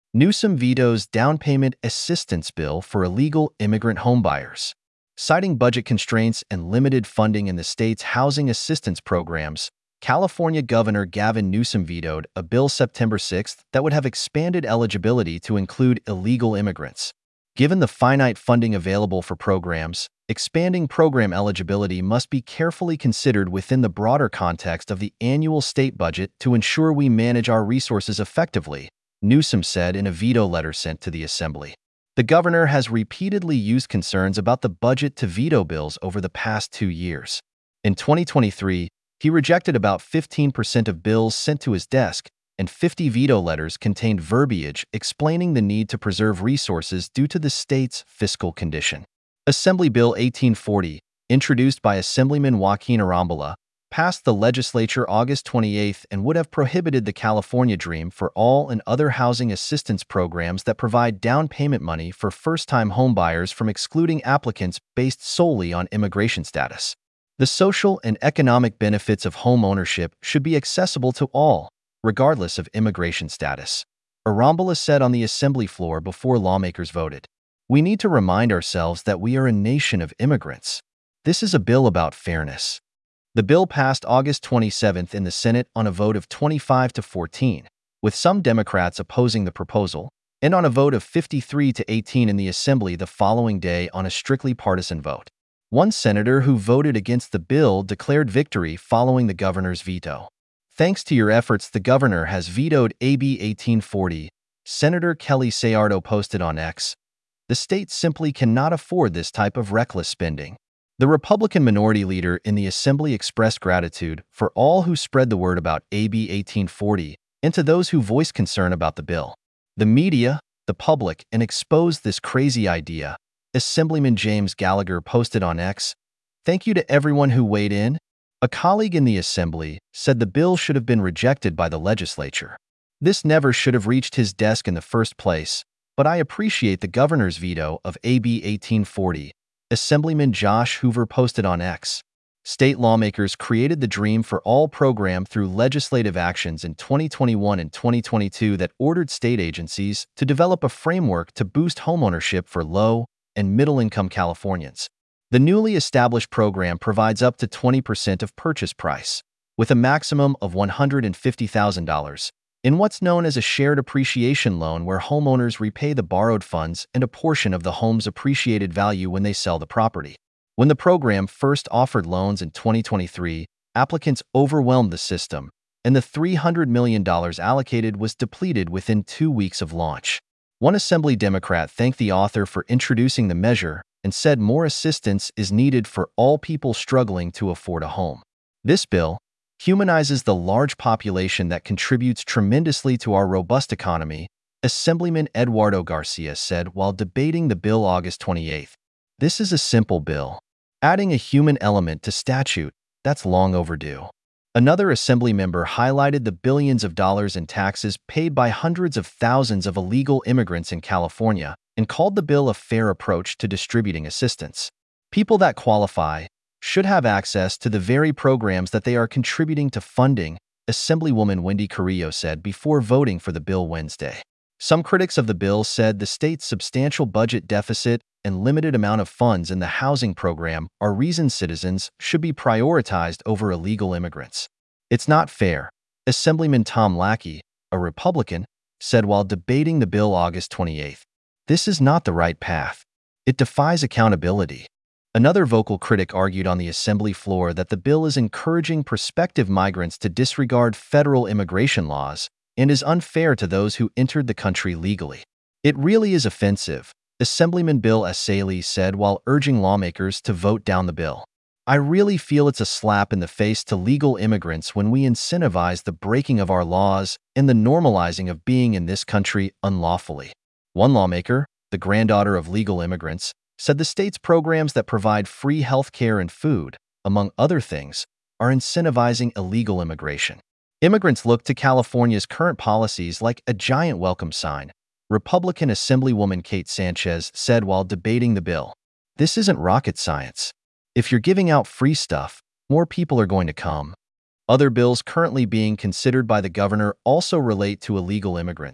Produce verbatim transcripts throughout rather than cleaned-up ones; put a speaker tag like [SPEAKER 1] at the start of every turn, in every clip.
[SPEAKER 1] Newsom vetoes down payment assistance bill for illegal immigrant homebuyers. Citing budget constraints and limited funding in the state's housing assistance programs, California Governor Gavin Newsom vetoed a bill September sixth that would have expanded eligibility to include illegal immigrants. Given the finite funding available for programs, expanding program eligibility must be carefully considered within the broader context of the annual state budget to ensure we manage our resources effectively, Newsom said in a veto letter sent to the Assembly. The governor has repeatedly used concerns about the budget to veto bills over the past two years. In twenty twenty-three, he rejected about fifteen percent of bills sent to his desk, and fifty veto letters contained verbiage explaining the need to preserve resources due to the state's fiscal condition. Assembly Bill eighteen forty, introduced by Assemblyman Joaquin Arambola, passed the legislature August twenty-eighth and would have prohibited the California Dream for All and other housing assistance programs that provide down payment money for first-time homebuyers from excluding applicants based solely on immigration status. The social and economic benefits of home ownership should be accessible to all, regardless of immigration status, Arambola said on the Assembly floor before lawmakers voted. We need to remind ourselves that we are a nation of immigrants. This is a bill about fairness. The bill passed August twenty-seventh in the Senate on a vote of twenty-five to fourteen, with some Democrats opposing the proposal, and on a vote of fifty-three to eighteen in the Assembly the following day on a strictly partisan vote. One senator who voted against the bill declared victory following the governor's veto. Thanks to your efforts, the governor has vetoed A B eighteen forty, Senator Kelly Sayardo posted on X. The state simply cannot afford this type of reckless spending. The Republican minority leader in the Assembly expressed gratitude for all who spread the word about A B eighteen forty and to those who voiced concern about the bill. The media, the public, and exposed this crazy idea, Assemblyman James Gallagher posted on X. Thank you to everyone who weighed in. A colleague in the Assembly said the bill should have been rejected by the legislature. This never should have reached his desk in the first place, but I appreciate the governor's veto of A B eighteen forty. Assemblyman Josh Hoover posted on X. State lawmakers created the Dream for All program through legislative actions in twenty twenty-one and twenty twenty-two that ordered state agencies to develop a framework to boost homeownership for low and middle-income Californians. The newly established program provides up to twenty percent of purchase price, with a maximum of one hundred fifty thousand dollars, in what's known as a shared appreciation loan, where homeowners repay the borrowed funds and a portion of the home's appreciated value when they sell the property. When the program first offered loans in twenty twenty-three, applicants overwhelmed the system, and the three hundred million dollars allocated was depleted within two weeks of launch. One Assembly Democrat thanked the author for introducing the measure and said more assistance is needed for all people struggling to afford a home. This bill humanizes the large population that contributes tremendously to our robust economy, Assemblyman Eduardo Garcia said while debating the bill August twenty-eighth. This is a simple bill, adding a human element to statute that's long overdue. Another Assembly member highlighted the billions of dollars in taxes paid by hundreds of thousands of illegal immigrants in California and called the bill a fair approach to distributing assistance. People that qualify should have access to the very programs that they are contributing to funding, Assemblywoman Wendy Carrillo said before voting for the bill Wednesday. Some critics of the bill said the state's substantial budget deficit and limited amount of funds in the housing program are reasons citizens should be prioritized over illegal immigrants. It's not fair, Assemblyman Tom Lackey, a Republican, said while debating the bill August twenty-eighth. This is not the right path. It defies accountability. Another vocal critic argued on the Assembly floor that the bill is encouraging prospective migrants to disregard federal immigration laws and is unfair to those who entered the country legally. It really is offensive, Assemblyman Bill Essayli said while urging lawmakers to vote down the bill. I really feel it's a slap in the face to legal immigrants when we incentivize the breaking of our laws and the normalizing of being in this country unlawfully. One lawmaker, the granddaughter of legal immigrants, said the state's programs that provide free health care and food, among other things, are incentivizing illegal immigration. Immigrants look to California's current policies like a giant welcome sign, Republican Assemblywoman Kate Sanchez said while debating the bill. This isn't rocket science. If you're giving out free stuff, more people are going to come. Other bills currently being considered by the governor also relate to illegal immigrants.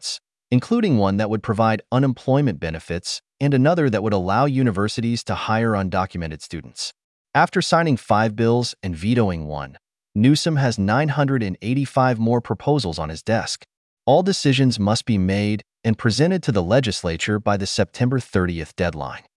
[SPEAKER 1] including one that would provide unemployment benefits and another that would allow universities to hire undocumented students. After signing five bills and vetoing one, Newsom has nine hundred eighty-five more proposals on his desk. All decisions must be made and presented to the legislature by the September thirtieth deadline.